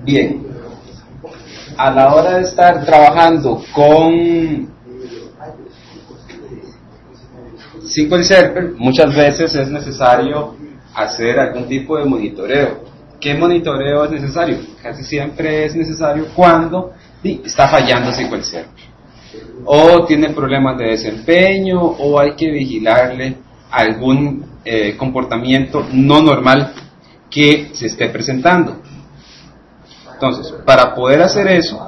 Bien, a la hora de estar trabajando con SQL Server, muchas veces es necesario hacer algún tipo de monitoreo. ¿Qué monitoreo es necesario? Casi siempre es necesario cuando está fallando SQL Server, o tiene problemas de desempeño, o hay que vigilarle algún comportamiento no normal que se esté presentando. Entonces, para poder hacer eso,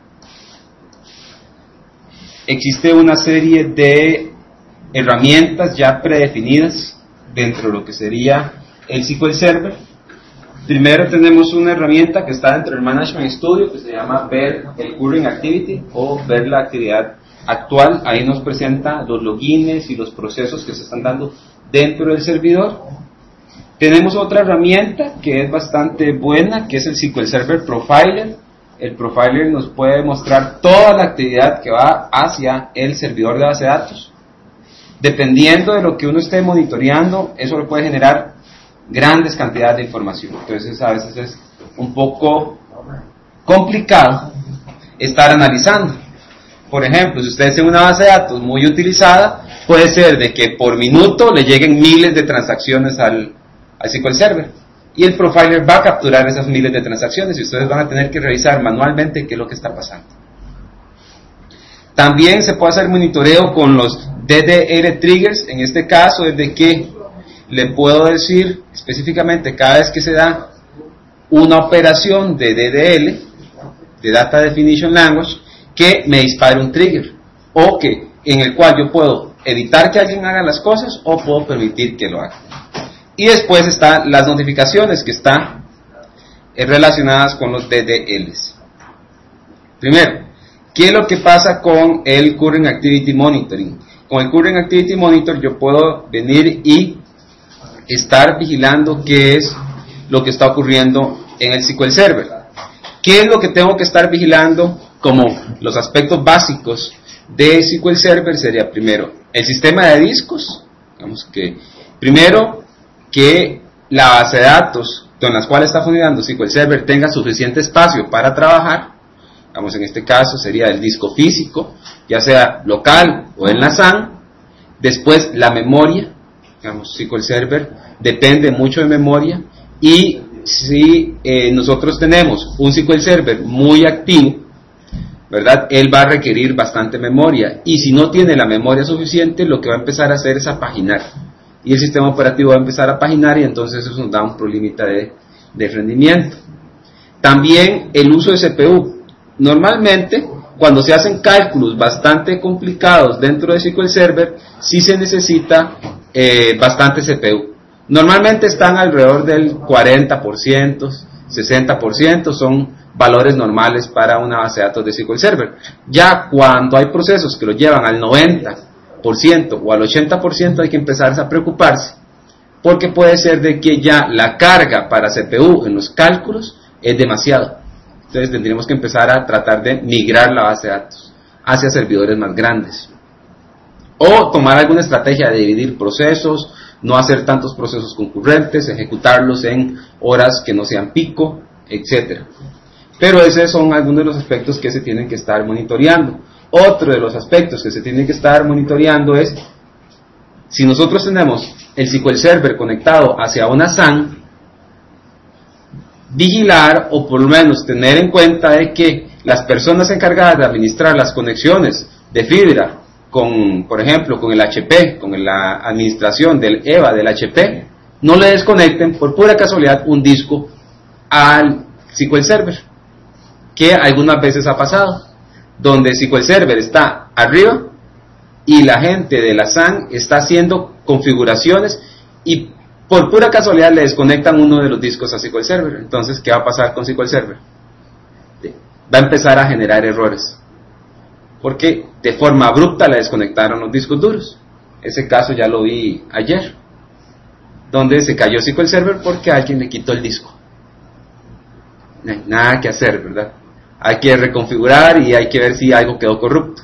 existe una serie de herramientas ya predefinidas dentro de lo que sería el SQL Server. Primero tenemos una herramienta que está dentro del Management Studio que se llama ver el Current Activity o ver la actividad actual. Ahí nos presenta los logins y los procesos que se están dando dentro del servidor. Tenemos otra herramienta que es bastante buena, que es el SQL Server Profiler. El Profiler nos puede mostrar toda la actividad que va hacia el servidor de base de datos. Dependiendo de lo que uno esté monitoreando, eso le puede generar grandes cantidades de información. Entonces a veces es un poco complicado estar analizando. Por ejemplo, si ustedes tienen una base de datos muy utilizada, puede ser de que por minuto le lleguen miles de transacciones al SQL Server, y el Profiler va a capturar esas miles de transacciones y ustedes van a tener que revisar manualmente qué es lo que está pasando. También se puede hacer monitoreo con los DDL triggers. En este caso es de que le puedo decir específicamente cada vez que se da una operación de DDL, de Data Definition Language, que me dispare un trigger, o que en el cual yo puedo evitar que alguien haga las cosas o puedo permitir que lo haga. Y después están las notificaciones que están relacionadas con los DDLs. Primero, ¿qué es lo que pasa con el Current Activity Monitoring? Con el Current Activity Monitor yo puedo venir y estar vigilando qué es lo que está ocurriendo en el SQL Server. ¿Qué es lo que tengo que estar vigilando? Como los aspectos básicos de SQL Server sería primero el sistema de discos. Digamos que primero que la base de datos con las cuales está funcionando SQL Server tenga suficiente espacio para trabajar. Digamos, en este caso sería el disco físico, ya sea local o en la SAN. Después la memoria. Digamos, SQL Server depende mucho de memoria, y si nosotros tenemos un SQL Server muy activo, ¿verdad?, él va a requerir bastante memoria, y si no tiene la memoria suficiente, lo que va a empezar a hacer es a paginar, y el sistema operativo va a empezar a paginar, y entonces eso nos da un problemita de rendimiento. También el uso de CPU. Normalmente, cuando se hacen cálculos bastante complicados dentro de SQL Server, sí se necesita bastante CPU. Normalmente están alrededor del 40%, 60%, son valores normales para una base de datos de SQL Server. Ya cuando hay procesos que lo llevan al 90% o al 80%, hay que empezar a preocuparse, porque puede ser de que ya la carga para CPU en los cálculos es demasiado. Entonces tendríamos que empezar a tratar de migrar la base de datos hacia servidores más grandes, o tomar alguna estrategia de dividir procesos, no hacer tantos procesos concurrentes, ejecutarlos en horas que no sean pico, etc. Pero esos son algunos de los aspectos que se tienen que estar monitoreando. Otro de los aspectos que se tienen que estar monitoreando es, si nosotros tenemos el SQL Server conectado hacia una SAN, vigilar, o por lo menos tener en cuenta de que las personas encargadas de administrar las conexiones de fibra con, por ejemplo, con el HP, con la administración del EVA del HP, no le desconecten por pura casualidad un disco al SQL Server, que algunas veces ha pasado, donde SQL Server está arriba y la gente de la SAN está haciendo configuraciones y por pura casualidad le desconectan uno de los discos a SQL Server. Entonces, ¿qué va a pasar con SQL Server? Va a empezar a generar errores, porque de forma abrupta le desconectaron los discos duros. Ese caso ya lo vi ayer, donde se cayó SQL Server porque alguien le quitó el disco. No hay nada que hacer, ¿verdad? Hay que reconfigurar y hay que ver si algo quedó corrupto.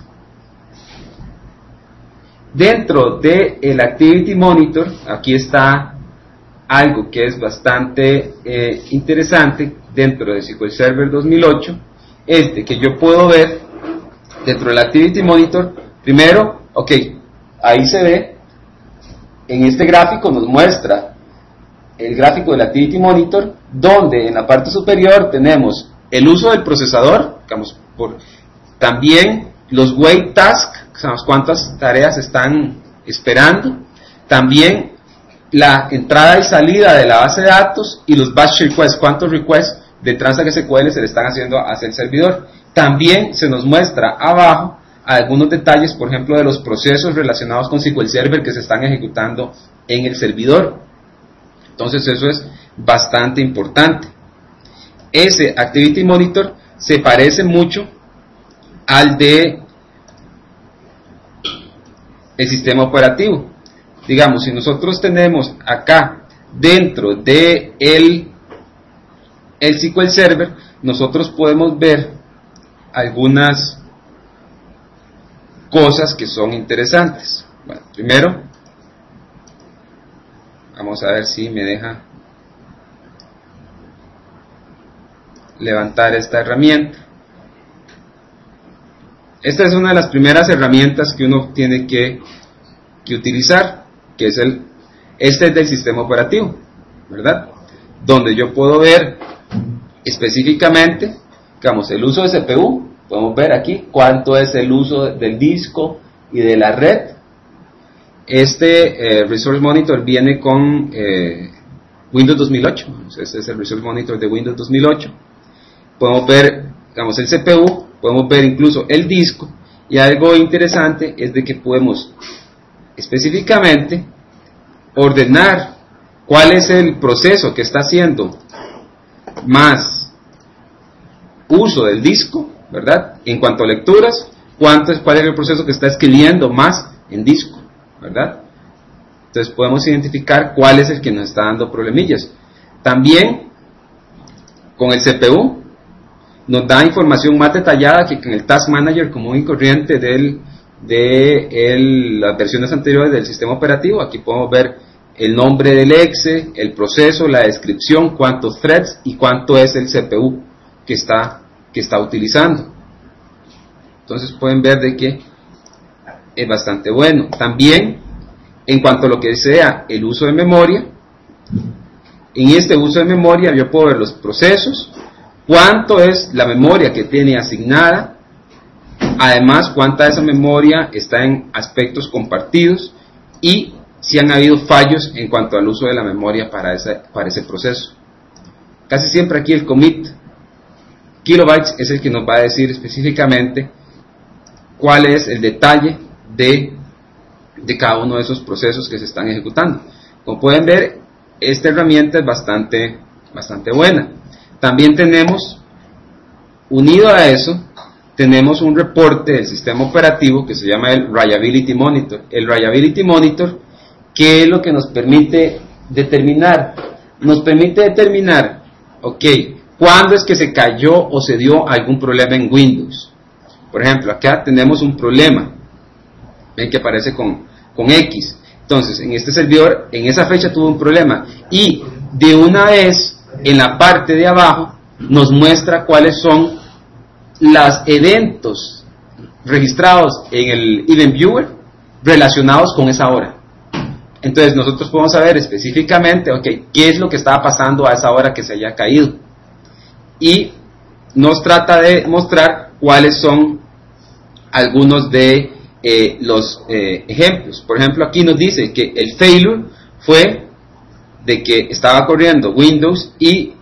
Dentro del Activity Monitor, aquí está algo que es bastante interesante dentro de SQL Server 2008 es de que yo puedo ver dentro del Activity Monitor, primero, ok, ahí se ve, en este gráfico nos muestra el gráfico del Activity Monitor, donde en la parte superior tenemos el uso del procesador, digamos, también los wait tasks, sabemos cuántas tareas están esperando, también la entrada y salida de la base de datos y los batch requests, cuántos requests de Transact SQL se le están haciendo hacia el servidor. También se nos muestra abajo algunos detalles, por ejemplo, de los procesos relacionados con SQL Server que se están ejecutando en el servidor. Entonces eso es bastante importante. Ese Activity Monitor se parece mucho al de el sistema operativo. Digamos, si nosotros tenemos acá dentro de el SQL Server, nosotros podemos ver algunas cosas que son interesantes. Bueno, primero, vamos a ver si me deja levantar esta herramienta. Esta es una de las primeras herramientas que uno tiene que utilizar, que es este es del sistema operativo, ¿verdad? Donde yo puedo ver específicamente, digamos, el uso de CPU. Podemos ver aquí cuánto es el uso del disco y de la red. Este Resource Monitor viene con Windows 2008. Este es el Resource Monitor de Windows 2008. Podemos ver, digamos, el CPU, podemos ver incluso el disco, y algo interesante es de que podemos específicamente ordenar cuál es el proceso que está haciendo más uso del disco, ¿verdad? En cuanto a lecturas, cuál es el proceso que está escribiendo más en disco, ¿verdad? Entonces podemos identificar cuál es el que nos está dando problemillas. También con el CPU nos da información más detallada que con el Task Manager común y corriente de las versiones anteriores del sistema operativo. Aquí podemos ver el nombre del exe, el proceso, la descripción, cuántos threads y cuánto es el CPU que está utilizando. Entonces pueden ver de que es bastante bueno. También en cuanto a lo que sea el uso de memoria, en este uso de memoria yo puedo ver los procesos, cuánto es la memoria que tiene asignada, además cuánta de esa memoria está en aspectos compartidos y si han habido fallos en cuanto al uso de la memoria para ese proceso. Casi siempre aquí el commit kilobytes es el que nos va a decir específicamente cuál es el detalle de cada uno de esos procesos que se están ejecutando. Como pueden ver, esta herramienta es bastante buena. También tenemos, unido a eso, tenemos un reporte del sistema operativo que se llama el Reliability Monitor. El Reliability Monitor, ¿qué es lo que nos permite determinar? Nos permite determinar, ok, cuándo es que se cayó o se dio algún problema en Windows. Por ejemplo, acá tenemos un problema, ven que aparece con X. Entonces, en este servidor, en esa fecha tuvo un problema, y de una vez, en la parte de abajo, nos muestra cuáles son los eventos registrados en el Event Viewer relacionados con esa hora. Entonces, nosotros podemos saber específicamente, ok, qué es lo que estaba pasando a esa hora que se haya caído. Y nos trata de mostrar cuáles son algunos de los ejemplos. Por ejemplo, aquí nos dice que el failure fue de que estaba corriendo Windows y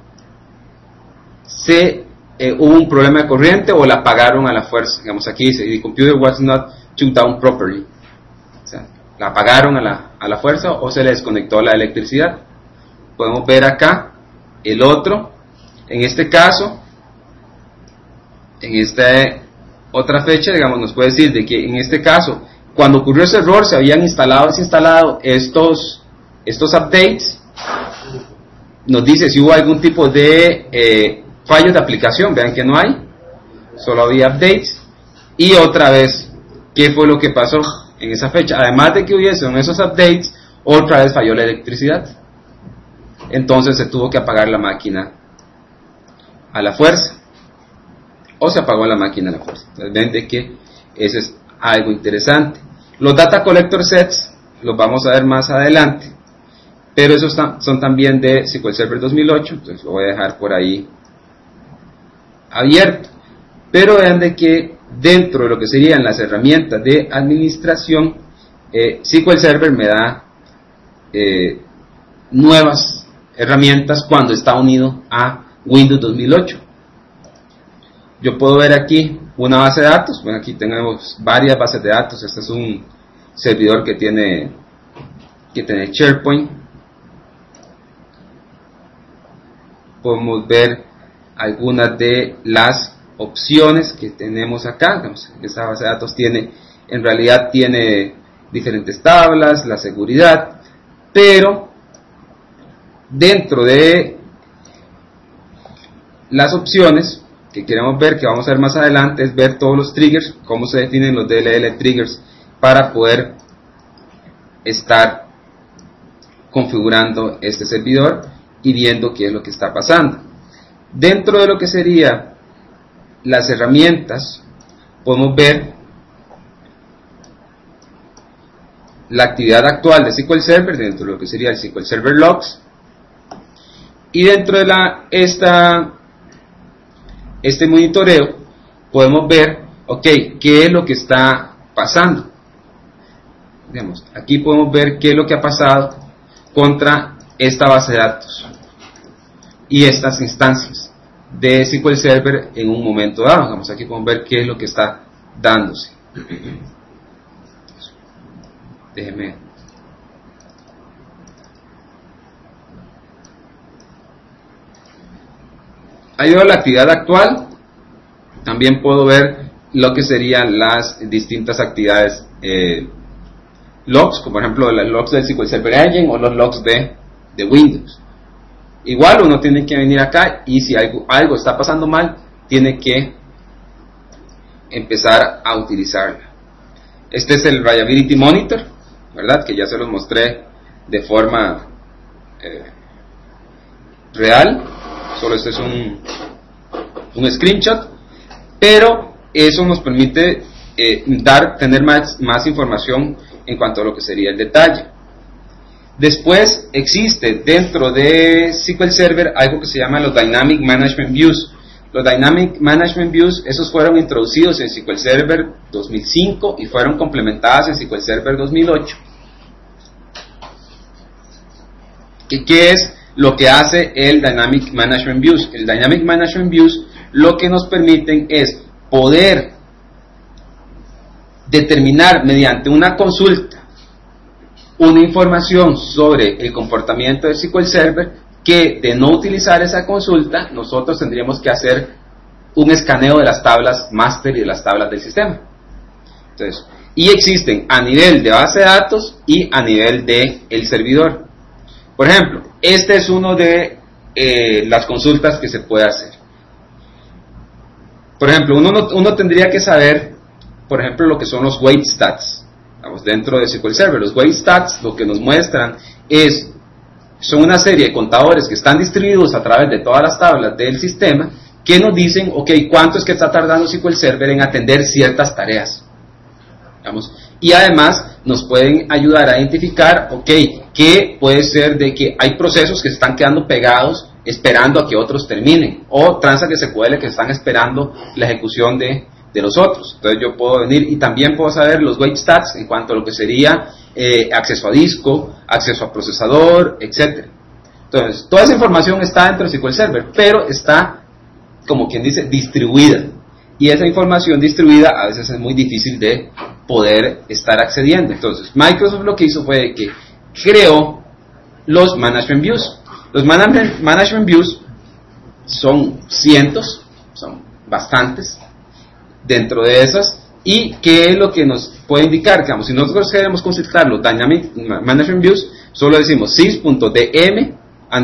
hubo un problema de corriente o la apagaron a la fuerza. Digamos, aquí dice, the computer was not shut down properly. O sea, la apagaron a la fuerza o se le desconectó la electricidad. Podemos ver acá el otro. En este caso, en esta otra fecha, digamos, nos puede decir de que en este caso, cuando ocurrió ese error, se habían desinstalado estos updates. Nos dice si hubo algún tipo de fallos de aplicación. Vean que no hay, solo había updates. Y otra vez, ¿qué fue lo que pasó en esa fecha? Además de que hubiesen esos updates, otra vez falló la electricidad. entonces se tuvo que apagar la máquina a la fuerza, o se apagó la máquina a la fuerza. Entonces ven de que eso es algo interesante. Los data collector sets los vamos a ver más adelante, pero esos son también de SQL Server 2008, entonces lo voy a dejar por ahí abierto. Pero vean de que dentro de lo que serían las herramientas de administración, SQL Server me da nuevas herramientas cuando está unido a Windows 2008. Yo puedo ver aquí una base de datos. Bueno, aquí tenemos varias bases de datos. Este es un servidor que tiene SharePoint. Podemos ver algunas de las opciones que tenemos acá. Esta base de datos en realidad tiene diferentes tablas, la seguridad, pero dentro de las opciones que queremos ver, que vamos a ver más adelante, es ver todos los triggers, cómo se definen los DLL triggers para poder estar configurando este servidor y viendo qué es lo que está pasando. Dentro de lo que sería las herramientas, podemos ver la actividad actual de SQL Server dentro de lo que sería el SQL Server Logs, y dentro de este monitoreo podemos ver, ok, qué es lo que está pasando. Digamos, aquí podemos ver qué es lo que ha pasado contra esta base de datos y estas instancias de SQL Server en un momento dado. Vamos, aquí podemos ver qué es lo que está dándose. Déjeme. Ahí veo la actividad actual. También puedo ver lo que serían las distintas actividades logs, como por ejemplo los logs del SQL Server Engine o los logs de Windows. Igual uno tiene que venir acá y si algo está pasando mal, tiene que empezar a utilizarla. Este es el Reliability Monitor, ¿verdad? Que ya se los mostré de forma real. Solo este es un screenshot, pero eso nos permite tener más información en cuanto a lo que sería el detalle. Después existe dentro de SQL Server algo que se llama los Dynamic Management Views. Los Dynamic Management Views, esos fueron introducidos en SQL Server 2005 y fueron complementadas en SQL Server 2008. ¿Qué es lo que hace el Dynamic Management Views? El Dynamic Management Views lo que nos permiten es poder determinar mediante una consulta una información sobre el comportamiento de SQL Server, que de no utilizar esa consulta nosotros tendríamos que hacer un escaneo de las tablas master y de las tablas del sistema. Entonces, y existen a nivel de base de datos y a nivel de el servidor. Por ejemplo, este es uno de las consultas que se puede hacer. Por ejemplo, uno tendría que saber, por ejemplo, lo que son los wait stats. Vamos, dentro de SQL Server, los wait stats lo que nos muestran son una serie de contadores que están distribuidos a través de todas las tablas del sistema, que nos dicen, ok, cuánto es que está tardando SQL Server en atender ciertas tareas. Vamos, y además nos pueden ayudar a identificar, ok, que puede ser de que hay procesos que se están quedando pegados esperando a que otros terminen, o transact SQL que están esperando la ejecución de los otros. Entonces yo puedo venir y también puedo saber los wait stats en cuanto a lo que sería acceso a disco, acceso a procesador, etc. Entonces toda esa información está dentro de SQL Server, pero está, como quien dice, distribuida, y esa información distribuida a veces es muy difícil de poder estar accediendo. Entonces Microsoft lo que hizo fue que creó los Management Views. Los Management Views son cientos, son bastantes dentro de esas, y qué es lo que nos puede indicar. Digamos, si nosotros queremos consultar los Dynamic Management Views, solo decimos sys.dm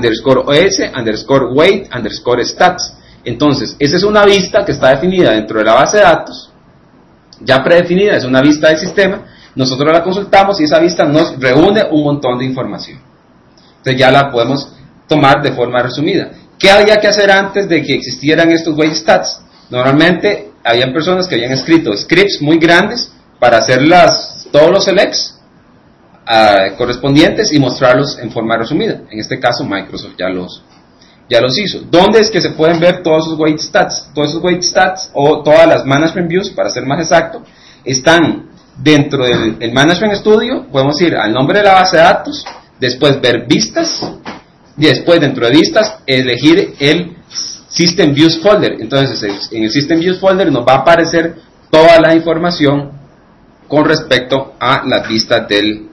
_wait_stats. Entonces, esa es una vista que está definida dentro de la base de datos, ya predefinida, es una vista del sistema. Nosotros la consultamos y esa vista nos reúne un montón de información. Entonces ya la podemos tomar de forma resumida. ¿Qué había que hacer antes de que existieran estos wait stats? Normalmente habían personas que habían escrito scripts muy grandes para hacer todos los selects correspondientes y mostrarlos en forma resumida. En este caso Microsoft ya los hizo. ¿Dónde es que se pueden ver todos esos wait stats? Todos esos wait stats o todas las management views, para ser más exacto, están dentro del Management Studio. Podemos ir al nombre de la base de datos, después ver vistas, y después dentro de vistas elegir el System Views Folder. Entonces en el System Views Folder nos va a aparecer toda la información con respecto a las vistas del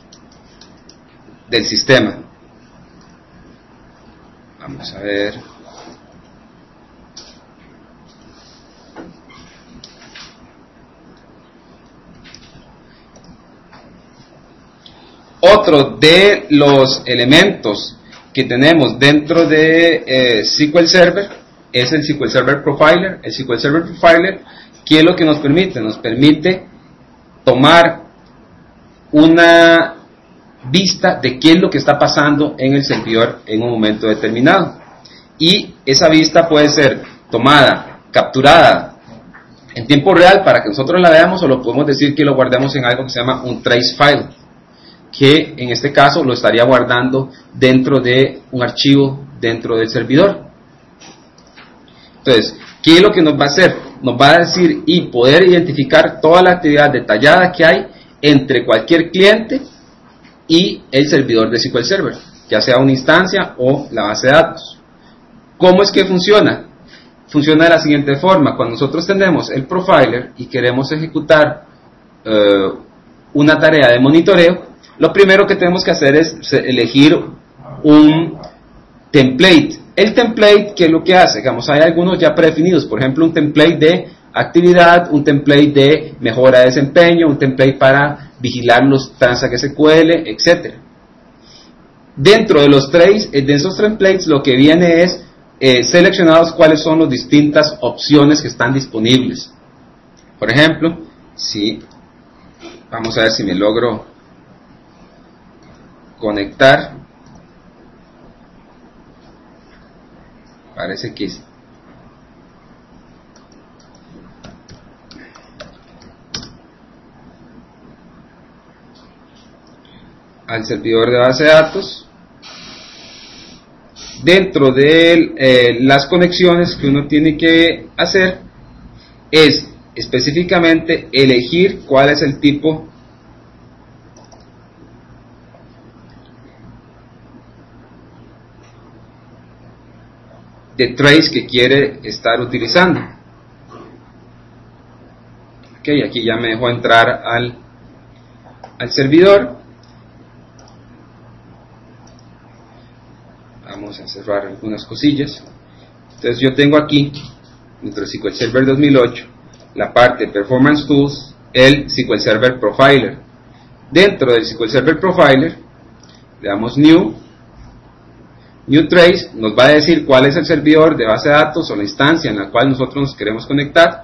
sistema. Vamos a ver. Otro de los elementos que tenemos dentro de SQL Server es el SQL Server Profiler. El SQL Server Profiler, ¿qué es lo que nos permite? Nos permite tomar una vista de qué es lo que está pasando en el servidor en un momento determinado. Y esa vista puede ser tomada, capturada en tiempo real para que nosotros la veamos, o lo podemos decir que lo guardemos en algo que se llama un trace file, que en este caso lo estaría guardando dentro de un archivo dentro del servidor. Entonces, ¿qué es lo que nos va a hacer? Nos va a decir y poder identificar toda la actividad detallada que hay entre cualquier cliente y el servidor de SQL Server, ya sea una instancia o la base de datos. ¿Cómo es que funciona? Funciona de la siguiente forma. Cuando nosotros tenemos el profiler y queremos ejecutar una tarea de monitoreo, lo primero que tenemos que hacer es elegir un template. El template, ¿qué es lo que hace? Digamos, hay algunos ya predefinidos, por ejemplo, un template de actividad, un template de mejora de desempeño, un template para vigilar los Transact SQL, etc. Dentro de de esos templates, lo que viene es seleccionados cuáles son las distintas opciones que están disponibles. Por ejemplo, vamos a ver si me logro conectar. Parece que al servidor de base de datos. Dentro de las conexiones que uno tiene que hacer es específicamente elegir cuál es el tipo de trace que quiere estar utilizando. Ok, aquí ya me dejó entrar al servidor. Vamos a cerrar algunas cosillas. Entonces yo tengo aquí, dentro de SQL Server 2008, la parte Performance Tools, el SQL Server Profiler. Dentro del SQL Server Profiler, le damos New Trace, nos va a decir cuál es el servidor de base de datos o la instancia en la cual nosotros nos queremos conectar.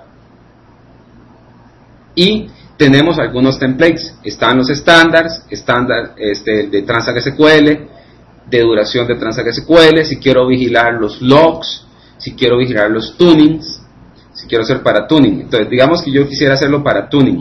Y tenemos algunos templates. Están los estándares, de Transact SQL, de duración de Transact SQL, si quiero vigilar los logs, si quiero vigilar los tunings, si quiero hacer para tuning. Entonces, digamos que yo quisiera hacerlo para tuning.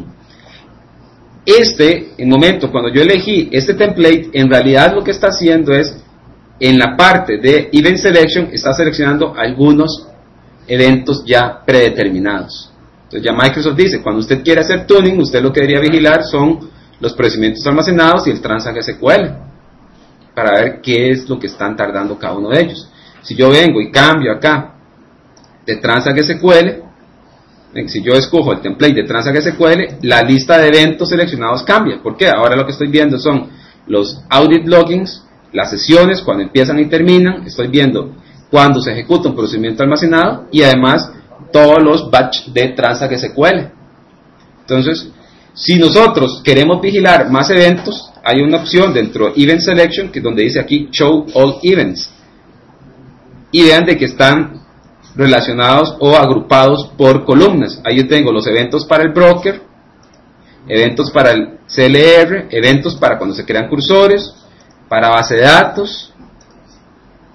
En momento, cuando yo elegí este template, en realidad lo que está haciendo es, en la parte de Event Selection, está seleccionando algunos eventos ya predeterminados. Entonces ya Microsoft dice, cuando usted quiere hacer tuning, usted lo que debería vigilar son los procedimientos almacenados y el Transact SQL, para ver qué es lo que están tardando cada uno de ellos. Si yo vengo y cambio acá de Transact SQL, si yo escojo el template de Transact SQL, la lista de eventos seleccionados cambia. ¿Por qué? Ahora lo que estoy viendo son los audit logins, las sesiones, cuando empiezan y terminan. Estoy viendo cuando se ejecuta un procedimiento almacenado y además todos los batch de Transact SQL. Entonces, si nosotros queremos vigilar más eventos, hay una opción dentro de Event Selection, que es donde dice aquí Show All Events. Y vean de que están relacionados o agrupados por columnas. Ahí yo tengo los eventos para el broker, eventos para el CLR, eventos para cuando se crean cursores, para base de datos,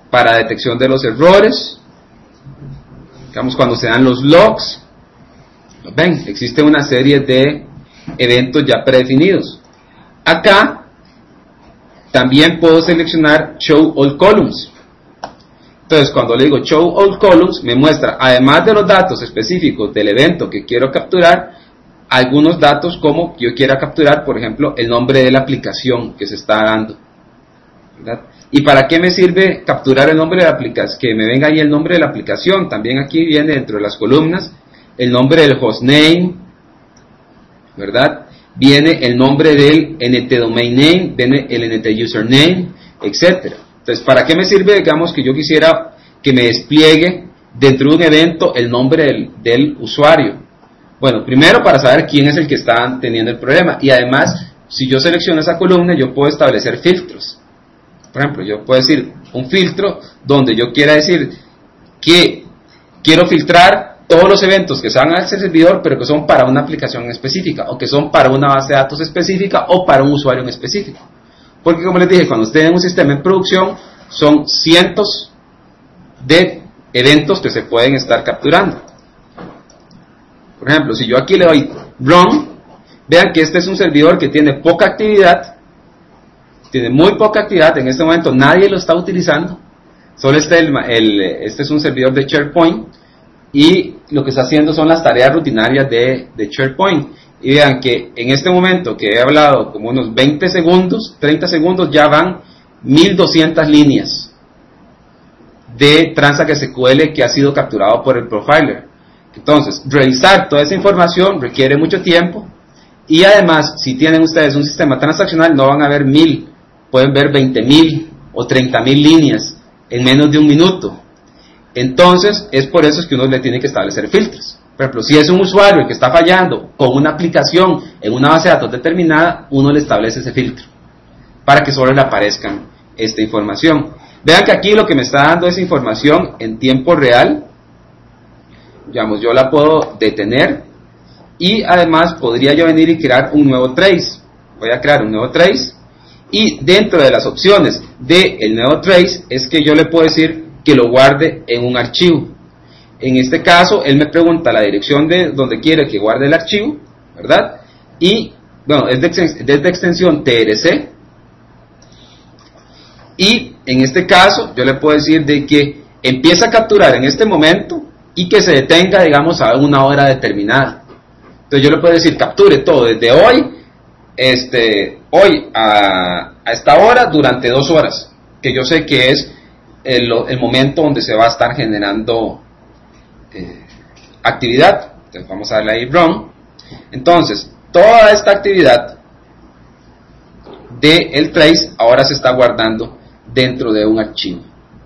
para detección de los errores, digamos cuando se dan los logs. Ven, existe una serie de eventos ya predefinidos. Acá también puedo seleccionar Show All Columns. Entonces, cuando le digo Show All Columns, me muestra, además de los datos específicos del evento que quiero capturar, algunos datos como yo quiera capturar, por ejemplo, el nombre de la aplicación que se está dando, ¿verdad? ¿Y para qué me sirve capturar el nombre de la aplicación? Que me venga ahí el nombre de la aplicación. También aquí viene dentro de las columnas el nombre del hostname, ¿verdad? Viene el nombre del NT domain name, viene el NT username, etcétera. Entonces, ¿para qué me sirve, digamos, que yo quisiera que me despliegue dentro de un evento el nombre del usuario? Bueno, primero para saber quién es el que está teniendo el problema. Y además, si yo selecciono esa columna, yo puedo establecer filtros. Por ejemplo, yo puedo decir un filtro donde yo quiera decir que quiero filtrar todos los eventos que se van a ese servidor, pero que son para una aplicación específica, o que son para una base de datos específica, o para un usuario en específico. Porque, como les dije, cuando ustedes tienen un sistema en producción, son cientos de eventos que se pueden estar capturando. Por ejemplo, si yo aquí le doy Run, vean que este es un servidor que tiene poca actividad, tiene muy poca actividad, en este momento nadie lo está utilizando, solo este es un servidor de SharePoint, y lo que está haciendo son las tareas rutinarias de SharePoint. Y vean que en este momento que he hablado como unos 20 segundos, 30 segundos, ya van 1200 líneas de Transact SQL que ha sido capturado por el profiler. Entonces, revisar toda esa información requiere mucho tiempo, y además, si tienen ustedes un sistema transaccional, no van a ver 1000, pueden ver 20.000 o 30.000 líneas en menos de un minuto. Entonces, es por eso que uno le tiene que establecer filtros. Por ejemplo, si es un usuario que está fallando con una aplicación en una base de datos determinada, uno le establece ese filtro para que solo le aparezcan esta información. Vean que aquí lo que me está dando es información en tiempo real. Digamos, yo la puedo detener, y además podría yo venir y crear un nuevo trace. Voy a crear un nuevo trace, y dentro de las opciones del nuevo trace es que yo le puedo decir que lo guarde en un archivo. En este caso, él me pregunta la dirección de donde quiere que guarde el archivo, ¿verdad? Y, bueno, es de extensión TRC. Y en este caso, yo le puedo decir de que empieza a capturar en este momento y que se detenga, digamos, a una hora determinada. Entonces yo le puedo decir, capture todo desde hoy, hoy a esta hora durante 2 horas, que yo sé que es el momento donde se va a estar generando actividad. Entonces vamos a darle ahí Run. Entonces, toda esta actividad del trace ahora se está guardando dentro de un archivo.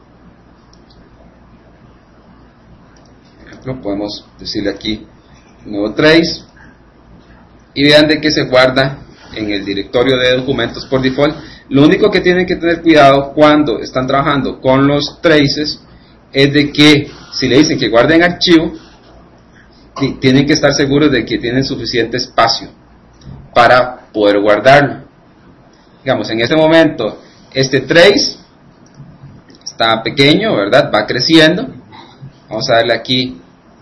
Por ejemplo, podemos decirle aquí nuevo trace, y vean de que se guarda en el directorio de documentos por default. Lo único que tienen que tener cuidado cuando están trabajando con los traces es de que si le dicen que guarden archivo, tienen que estar seguros de que tienen suficiente espacio para poder guardarlo. Digamos, en este momento este trace está pequeño, ¿verdad? Va creciendo. Vamos a darle aquí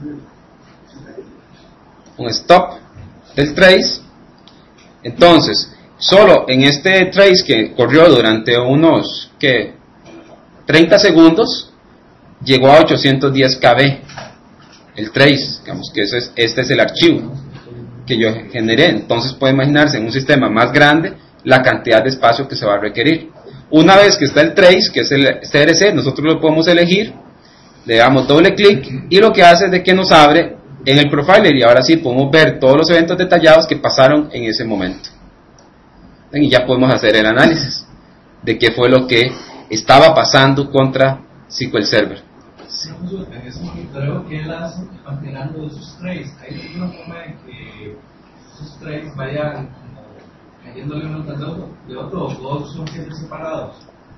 un stop del trace. Entonces, solo en este trace que corrió durante unos 30 segundos, llegó a 810 KB el trace. Digamos que este es el archivo que yo generé. Entonces puede imaginarse en un sistema más grande la cantidad de espacio que se va a requerir. Una vez que está el trace, que es el CRC, nosotros lo podemos elegir, le damos doble clic, y lo que hace es de que nos abre en el profiler, y ahora sí podemos ver todos los eventos detallados que pasaron en ese momento. Y ya podemos hacer el análisis de qué fue lo que estaba pasando contra SQL Server. En ese monitoreo que él hace, va generando esos traces. ¿Hay alguna forma de que esos traces vayan cayéndole uno tras de otro, o todos son siempre separados?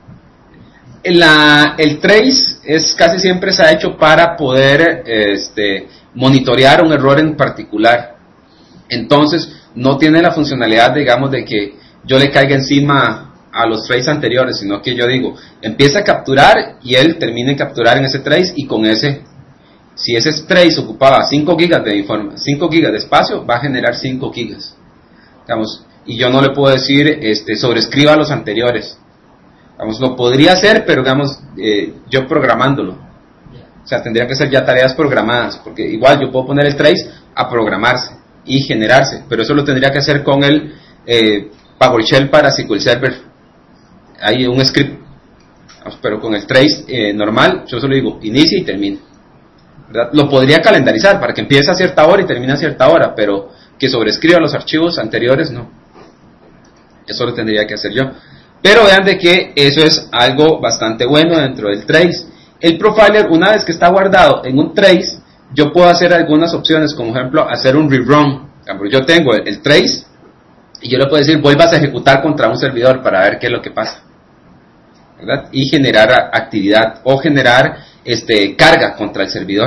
El trace es casi siempre se ha hecho para poder monitorear un error en particular. Entonces no tiene la funcionalidad, digamos, de que yo le caiga encima a los traces anteriores, sino que yo digo, empieza a capturar y él termina de capturar en ese trace, y con ese, si ese trace ocupaba 5 gigas de 5 gigas de espacio, va a generar 5 gigas, digamos, y yo no le puedo decir, sobrescriba los anteriores, digamos, lo podría hacer, pero digamos, yo programándolo, o sea, tendría que ser ya tareas programadas, porque igual yo puedo poner el trace a programarse y generarse, pero eso lo tendría que hacer con el PowerShell para SQL Server. Hay un script, pero con el trace normal, yo solo digo inicia y termina, ¿verdad? Lo podría calendarizar para que empiece a cierta hora y termine a cierta hora, pero que sobrescriba los archivos anteriores, no. Eso lo tendría que hacer yo. Pero vean de que eso es algo bastante bueno dentro del trace. El profiler, una vez que está guardado en un trace, yo puedo hacer algunas opciones, como ejemplo hacer un rerun. Yo tengo el trace y yo le puedo decir vuelvas a ejecutar contra un servidor para ver qué es lo que pasa, ¿verdad? Y generar actividad o generar carga contra el servidor.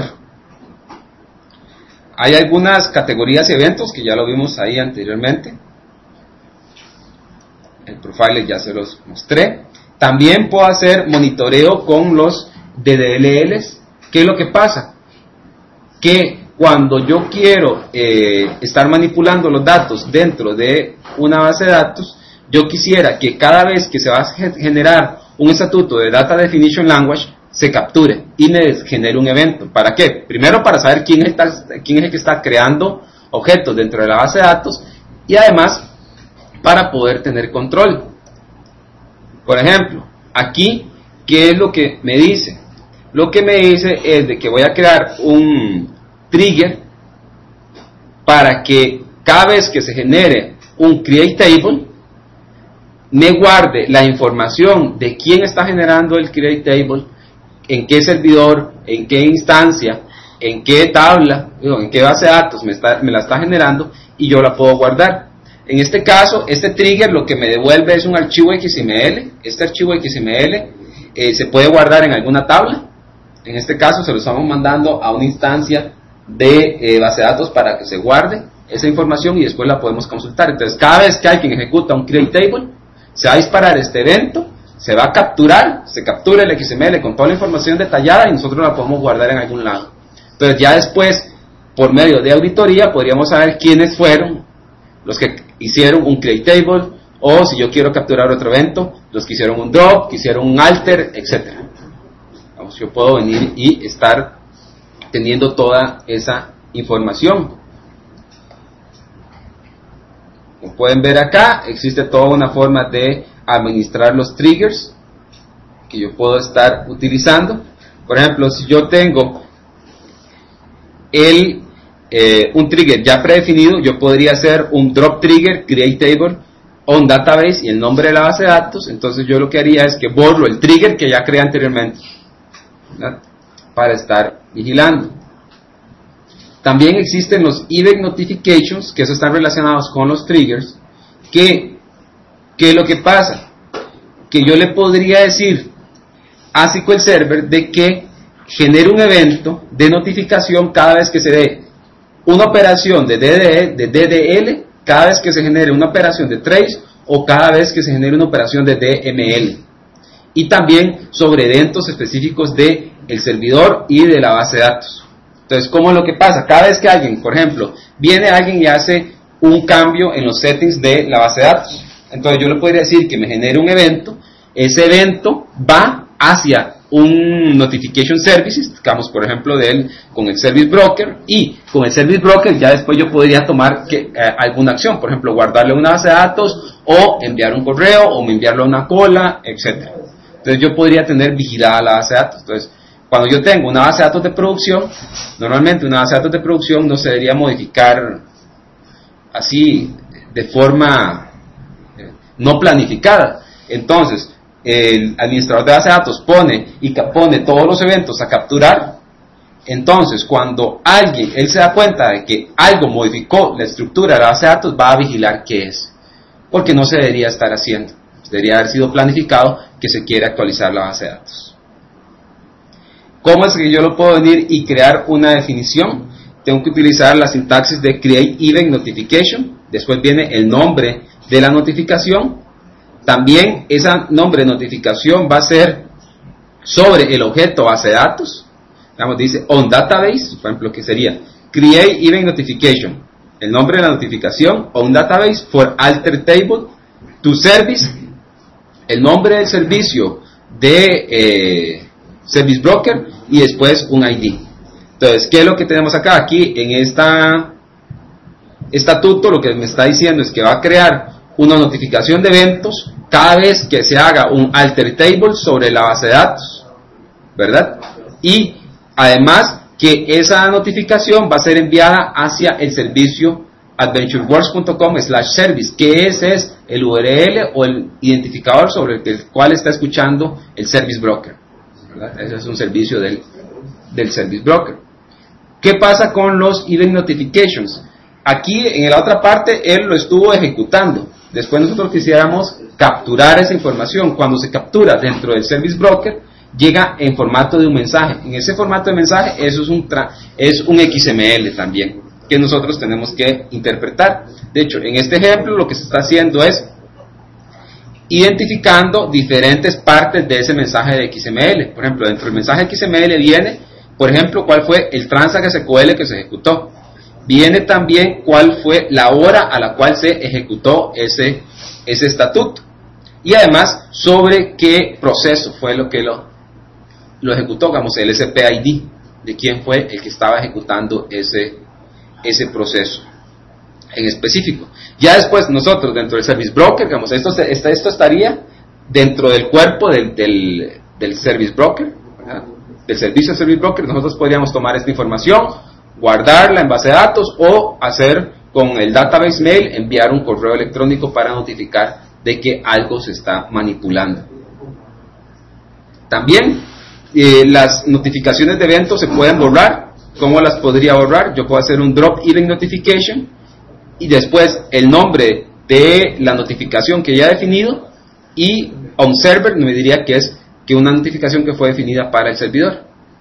Hay algunas categorías y eventos que ya lo vimos ahí anteriormente. El profiler ya se los mostré. También puedo hacer monitoreo con los DDLLs. ¿Qué es lo que pasa? Que cuando yo quiero estar manipulando los datos dentro de una base de datos, yo quisiera que cada vez que se va a generar un estatuto de Data Definition Language, se capture y me genere un evento. ¿Para qué? Primero, para saber quién es el que está creando objetos dentro de la base de datos, y además para poder tener control. Por ejemplo, aquí, ¿qué es lo que me dice? Lo que me dice es de que voy a crear un trigger para que cada vez que se genere un create table, me guarde la información de quién está generando el create table, en qué servidor, en qué instancia, en qué tabla, en qué base de datos me la está generando, y yo la puedo guardar. En este caso, este trigger lo que me devuelve es un archivo XML. Este archivo XML se puede guardar en alguna tabla. En este caso se lo estamos mandando a una instancia de base de datos para que se guarde esa información y después la podemos consultar. Entonces, cada vez que alguien ejecuta un create table, se va a disparar este evento, se va a capturar, se captura el XML con toda la información detallada y nosotros la podemos guardar en algún lado. Entonces, ya después, por medio de auditoría, podríamos saber quiénes fueron los que hicieron un create table, o si yo quiero capturar otro evento, los que hicieron un drop, que hicieron un alter, etc. Vamos, yo puedo venir y estar teniendo toda esa información. Como pueden ver acá, existe toda una forma de administrar los triggers que yo puedo estar utilizando. Por ejemplo, si yo tengo un trigger ya predefinido, yo podría hacer un drop trigger, create table, on database y el nombre de la base de datos. Entonces yo lo que haría es que borro el trigger que ya creé anteriormente, ¿verdad?, para estar vigilando. También existen los event notifications, que eso están relacionados con los triggers. ¿Qué es lo que pasa? Que yo le podría decir a SQL Server de que genere un evento de notificación cada vez que se dé una operación de DDL, cada vez que se genere una operación de trace o cada vez que se genere una operación de DML. Y también sobre eventos específicos del servidor y de la base de datos. Entonces, ¿cómo es lo que pasa? Cada vez que alguien, por ejemplo, viene alguien y hace un cambio en los settings de la base de datos, entonces yo le podría decir que me genere un evento. Ese evento va hacia un notification services, digamos, por ejemplo, con el service broker, y con el service broker ya después yo podría tomar alguna acción, por ejemplo, guardarle una base de datos, o enviar un correo, o enviarlo a una cola, etc. Entonces yo podría tener vigilada la base de datos. Entonces, cuando yo tengo una base de datos de producción, normalmente una base de datos de producción no se debería modificar así de forma no planificada. Entonces, el administrador de base de datos pone todos los eventos a capturar. Entonces, cuando él se da cuenta de que algo modificó la estructura de la base de datos, va a vigilar qué es, porque no se debería estar haciendo. Debería haber sido planificado que se quiere actualizar la base de datos. ¿Cómo es que yo lo puedo venir y crear una definición? Tengo que utilizar la sintaxis de create event notification. Después viene el nombre de la notificación. También ese nombre de notificación va a ser sobre el objeto base de datos. Digamos, dice on database, por ejemplo, que sería create event notification, el nombre de la notificación, on database for alter table to service, el nombre del servicio de service broker y después un ID. Entonces, ¿qué es lo que tenemos acá? Aquí en estatuto lo que me está diciendo es que va a crear una notificación de eventos cada vez que se haga un alter table sobre la base de datos, ¿verdad? Y además que esa notificación va a ser enviada hacia el servicio adventureworks.com/service, que ese es el URL o el identificador sobre el cual está escuchando el service broker, ¿verdad? Ese es un servicio del service broker. ¿Qué pasa con los event notifications? Aquí en la otra parte él lo estuvo ejecutando. Después nosotros quisiéramos capturar esa información. Cuando se captura dentro del service broker, llega en formato de un mensaje. En ese formato de mensaje, eso es un XML también, que nosotros tenemos que interpretar. De hecho, en este ejemplo lo que se está haciendo es identificando diferentes partes de ese mensaje de XML. Por ejemplo, dentro del mensaje XML viene, por ejemplo, cuál fue el transact SQL que se ejecutó. Viene también cuál fue la hora a la cual se ejecutó ese estatuto. Y además, sobre qué proceso fue lo que lo ejecutó, digamos, el SPID, de quién fue el que estaba ejecutando ese proceso en específico. Ya después nosotros, dentro del Service Broker, digamos, esto estaría dentro del cuerpo del Service Broker, ¿verdad? Del servicio de Service Broker. Nosotros podríamos tomar esta información, guardarla en base de datos o hacer con el database mail, enviar un correo electrónico para notificar de que algo se está manipulando. También las notificaciones de eventos se pueden borrar. ¿Cómo las podría borrar? Yo puedo hacer un drop event notification y después el nombre de la notificación que ya he definido y on server me diría que es una notificación que fue definida para el servidor.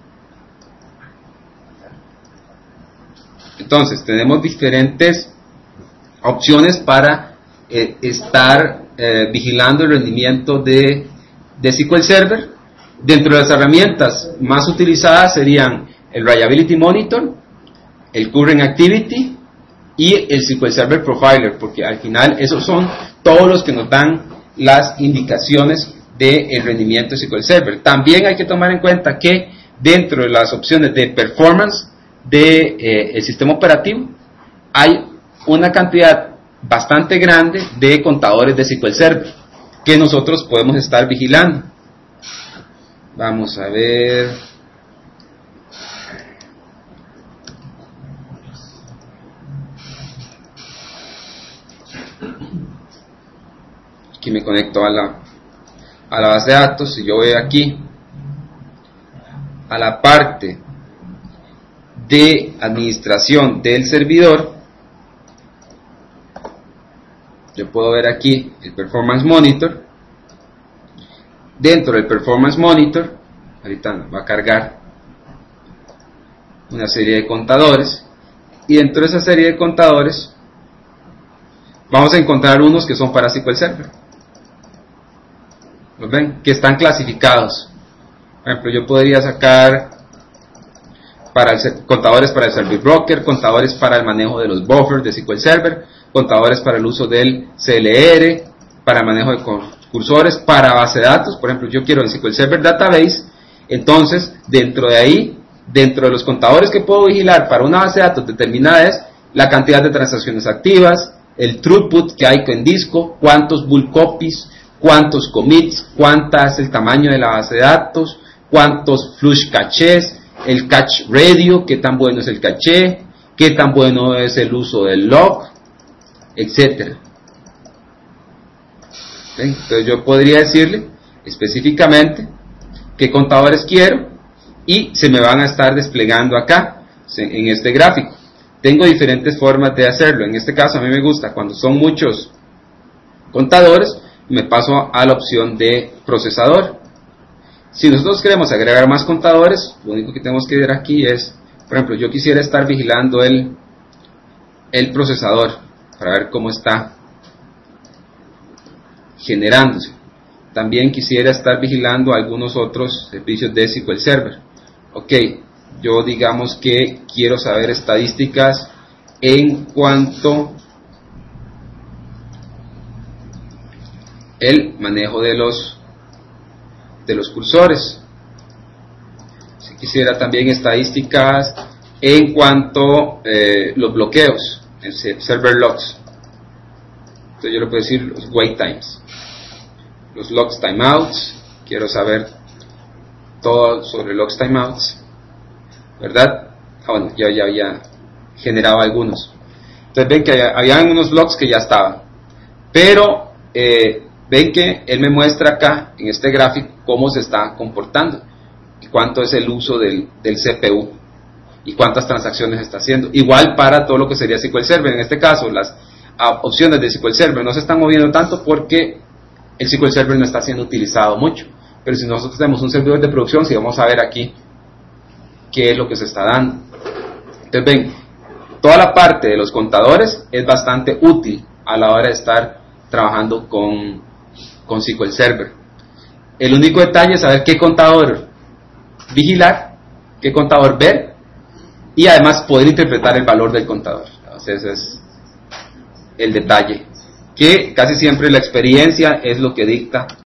Entonces, tenemos diferentes opciones para estar vigilando el rendimiento de SQL Server. Dentro de las herramientas más utilizadas serían el Reliability Monitor, el Current Activity y el SQL Server Profiler, porque al final esos son todos los que nos dan las indicaciones del rendimiento de SQL Server. También hay que tomar en cuenta que dentro de las opciones de performance del sistema operativo hay una cantidad bastante grande de contadores de SQL Server que nosotros podemos estar vigilando. Vamos a ver. Aquí me conecto a la base de datos y yo voy aquí a la parte de administración del servidor. Yo puedo ver aquí el Performance Monitor. Dentro del Performance Monitor, ahorita va a cargar una serie de contadores, y dentro de esa serie de contadores vamos a encontrar unos que son para SQL Server. ¿Los ven? Que están clasificados. Por ejemplo, yo podría sacar contadores para el Service Broker, contadores para el manejo de los buffers de SQL Server, contadores para el uso del CLR, para el manejo de cursores, para base de datos. Por ejemplo, yo quiero el SQL Server Database. Entonces, dentro de ahí, dentro de los contadores que puedo vigilar para una base de datos determinada es la cantidad de transacciones activas, el throughput que hay en disco, cuántos bulk copies, cuántos commits, cuánta es el tamaño de la base de datos, cuántos flush cachés, el cache radio, qué tan bueno es el caché, qué tan bueno es el uso del log, etcétera. Entonces yo podría decirle específicamente qué contadores quiero y se me van a estar desplegando acá en este gráfico. Tengo diferentes formas de hacerlo. En este caso a mí me gusta cuando son muchos contadores, me paso a la opción de procesador. Si nosotros queremos agregar más contadores, lo único que tenemos que ver aquí es, por ejemplo, yo quisiera estar vigilando el procesador para ver cómo está generándose. También quisiera estar vigilando algunos otros servicios de SQL Server. Ok, yo digamos que quiero saber estadísticas en cuanto el manejo de los cursores. Si quisiera también estadísticas en cuanto los bloqueos, el server logs. Entonces yo le puedo decir los wait times, los logs timeouts. Quiero saber todo sobre logs timeouts, ¿verdad? Bueno, ya había generado algunos. Entonces ven que había unos logs que ya estaban, pero ven que él me muestra acá en este gráfico cómo se está comportando y cuánto es el uso del CPU y cuántas transacciones está haciendo. Igual para todo lo que sería SQL Server. En este caso las opciones de SQL Server no se están moviendo tanto porque el SQL Server no está siendo utilizado mucho. Pero si nosotros tenemos un servidor de producción, sí vamos a ver aquí qué es lo que se está dando. Entonces ven, toda la parte de los contadores es bastante útil a la hora de estar trabajando con SQL Server. El único detalle es saber qué contador vigilar, qué contador ver, y además poder interpretar el valor del contador. Entonces ese es el detalle, que casi siempre la experiencia es lo que dicta